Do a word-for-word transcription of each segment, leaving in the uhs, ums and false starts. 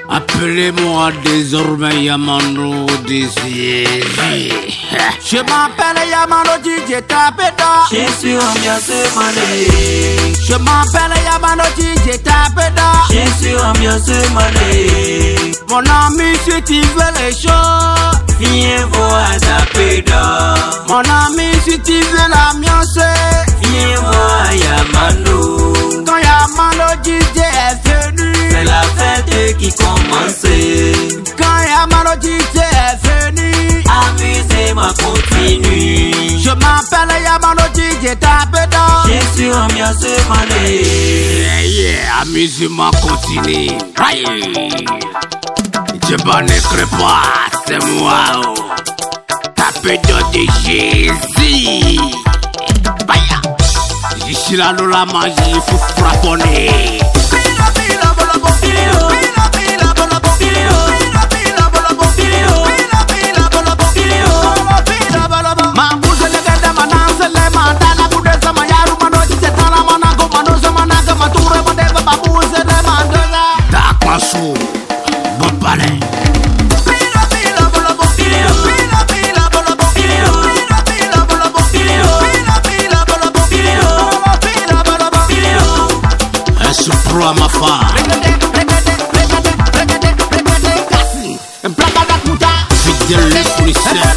Appelez-moi désormais Yamano Désiré. Je m'appelle Yamano D J Tapeda. Je suis ambiance mané. Je m'appelle Yamano D J Tapeda. Je suis ambiance mané. Mon ami, si tu veux les choses, viens voir Tapeda. Mon ami, si tu veux l'ambiance, viens voir Yamano. Quand Yamano D J est venu, c'est la fête qui commence. Quand Yamano D J est venu, amusez-moi continue. Je m'appelle Yamano D J Tapeda. Je suis ambiance mané. Yeah, yeah, amusez-moi continue. Aïe. Je m'en écris pas, c'est moi. Tapeda de Jésus. Baya. Je suis là dans la magie, il faut frapponner. À ma femme. Fidèle les policiers.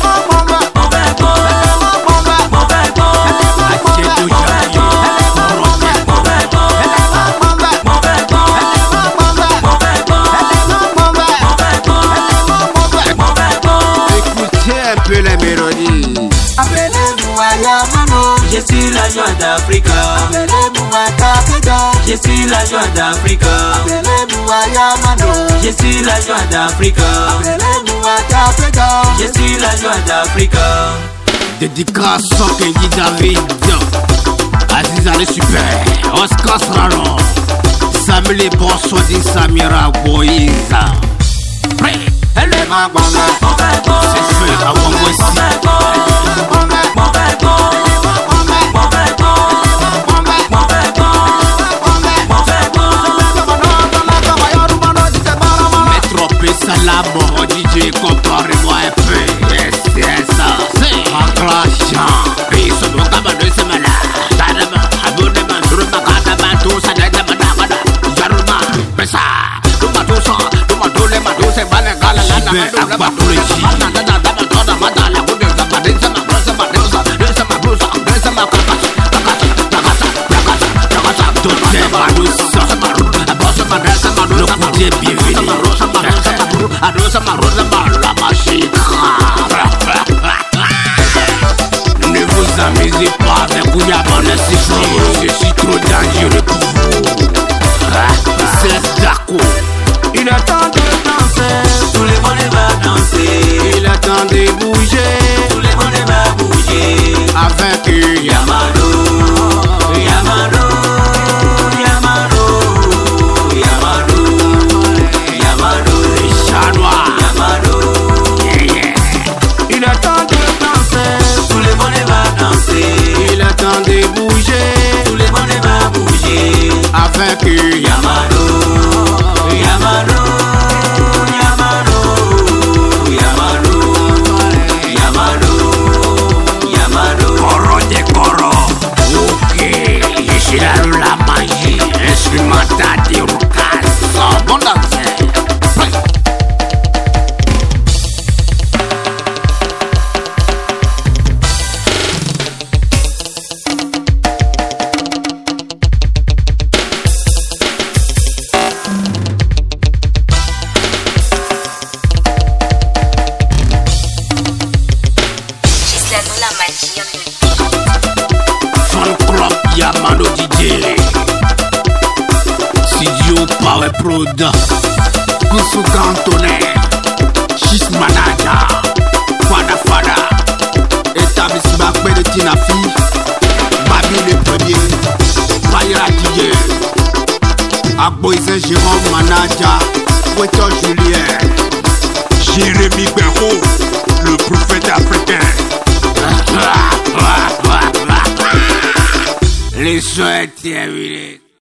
Écoutez un peu les mélodies. Appelez-vous à Yamano. Je suis la joie d'Afrique. Appelez-vous à Tapeda. Je suis la joie d'Afrique. Appelez-vous à Yamano. Je suis la joie d'Afrique. Appelez-vous à Tapeda. Je suis la joie d'Afrique. Dédicace au Kenji David, Aziza le super, Oscar Srano, Samuel Bonsodi Samira Boïza. Elle est ma bonne, c'est fait à Wangwesi. Salamo, D J, comparez-moi un peu. Yes, yes, c'est ma clash. Et ce bon cabane, c'est malade. Sadama, abonnement, Durma, Kadama, tout ça, Nadama, Jaruma, Pessa, Duma, tout ça, Duma, tout les madous, c'est Balaga, la Lana, la Batouchi, Nada, Dama, Mada, la Bouddha, Zabadin, Sama, Sama, Sama, Sama, Brusa, Sama, Kakasa, Kakasa, Kakasa, Kakasa, tout c'est Badous, Sama, Bossa, Sama, le coup de bienvenue. Adosa marosa la magie. Ne vous amusez pas avec Yamano D J. Je suis trop dangereux pour vous. C'est Dako. Il est temps de danser. Tout le monde va danser. Il est temps de bouger. Tout le monde va bouger. Avec Yamano. Yamano. Yamano. Yamano. Yamano. Chanois. Yamano. Yeah, yeah. Il est temps de danser. Tout le monde va danser. Il est temps de bouger. Tout le monde va bouger. Avec Yamano. Yamano. Yamano. Yamano. Yamano. Yamano. Coro de coro. Ok, je suis là dans la magie. Instrumental de Rukas. Bon danser. Fan Club Yamano D J. Studio Power Prod. Kusu Cantone. Chis Manaja. Fada Fada. Établissement Bakbe de Tinafi. Babi le premier. Bayra D J. Agboy Saint-Jérôme Manaja. Weto Julien. Jérémy Béraud. Le prophète africain. Les soins terminés.